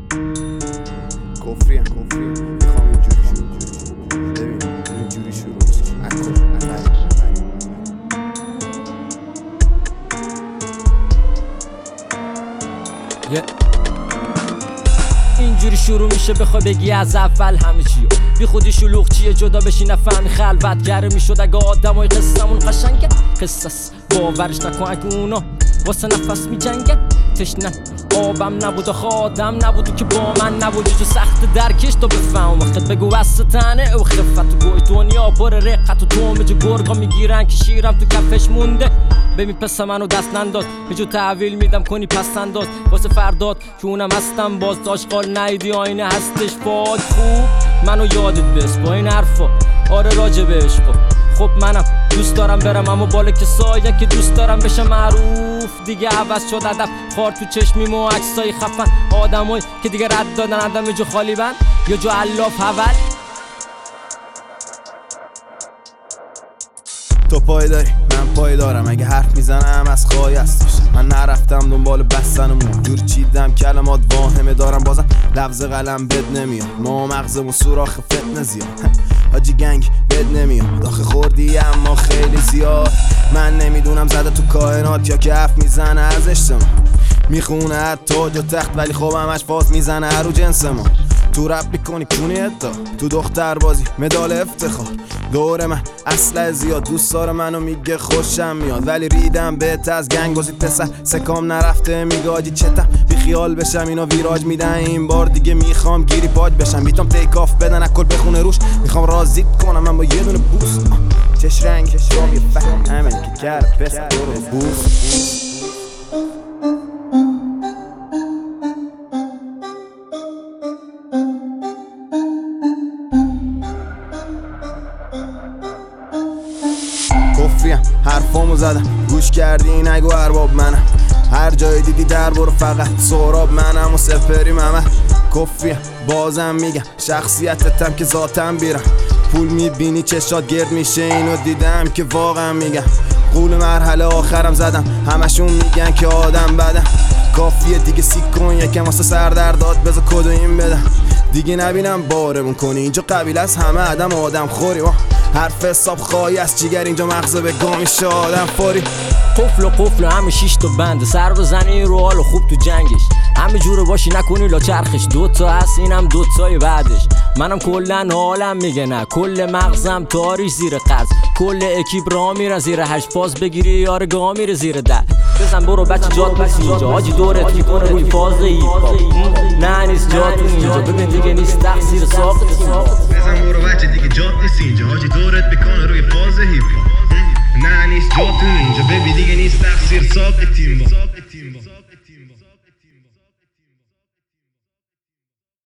کفری میخوام اینجوری شروع ببین اینجوری شروع اینجوری شروع میشه بخوای بگی از اول همه چیو بی خودی شلوغ چیه جدا بشی نفهمی خلوت گره میشد اگه آدمای قصه‌مون قشنگه قصص باورش نکن اگه اونا واسه نفس میجنگه تشنه آبم نبود آخه آدم نبود که با من نبود جو سخت درکش تا بفهم وقت بگو وسطنه او خفت و گوی دنیا پر رقت و تومه جو گرگا میگیرن که شیرم تو کفش مونده ببین پس منو دست ننداز میجو تحویل میدم کنی پس انداز واسه فرداد که اونم هستم باز آشغال نیدی آینه هستش فاد خوب منو یادت بس با این حرفا آره راجب عشقا خب منم دوست دارم برم اما بالا که سایه که دوست دارم بشه معروف دیگه عوض شد ادب خار تو چشمیم و عکسای خفن آدمایی که دیگه رد دادن آدم جو خالی بند یا جو علاف اول تو پای داری من پای دارم اگه حرف میزنم از خواهی هستش من نرفتم دنبال بستنمون جور چیدم کلمات واهمه دارم بازم لفظ قلم بد نمیاد ما مغزمون سوراخ فتنه زیاد حاجی گنگ بد نمیاد آخه خوردی اما خیلی زیاد من نمیدونم زده تو کائنات یا که حرف میزنه از اجتماع میخونه حتی تاج و تخت ولی خب همش فاز میزنه رو جنس ما تو رپ میکنی کونی ادا تو دختر بازی مدال افتخار دور من اصله زیاد دوست داره منو میگه خوشم میاد ولی ریدم بهت از گنگ بازی پسر سکام نرفته میگه آجی چتم بی خیال بشم اینا ویراج میدن این بار دیگه میخوام گیری پاج بشم بیتام تیک آف بدن اکل بخونه روش میخوام راضیت کنم من با یه دونه بوست چش رنگ چشم یه فهم همین که کرد پسر برو بوست کفریم حرفامو زدم گوش کردی نگو ارباب منم هر جای دیدی در برو فقط سهراب منم و سپری ممه کفریم بازم میگم شخصیتتم که ذاتم بیرم پول میبینی چشات گرد میشه اینو دیدم که واقعا میگم قول مرحله آخرم زدم همشون میگن که آدم بدم کافیه دیگه سیکون یکم واسه سردرداد بذار کدو این بدم دیگه نبینم بارمون کنی اینجا قبیل از همه آدم خوری حرف حساب خواهی از جیگر اینجا مغزه به گا میشه آدم فوری قفل همه شیش تا بنده سر بزنی رو حال خوب تو جنگش همه جوره باشی نکنی لا چرخش دوتا هست اینم دوتای بعدش منم کلن حالم میگه نه کل مغزم تاریش زیر قرض کل اکیپ را میرن زیر 8 فاز بگیری یار گا میره زیر در بزن برو بچه جات نیست اینجا حاجی دورت میکنه روی فاز هیپ هاپ نه نیست جاتون اینجا ببین دیگه نیست تقصیر ساخت بزن برو بچه دیگه جات نیست اینجا حاجی دورت میکنه روی فاز هیپ هاپ نه نیست جاتون اینجا ببین دیگه نیست تقصیر ساخت تیم با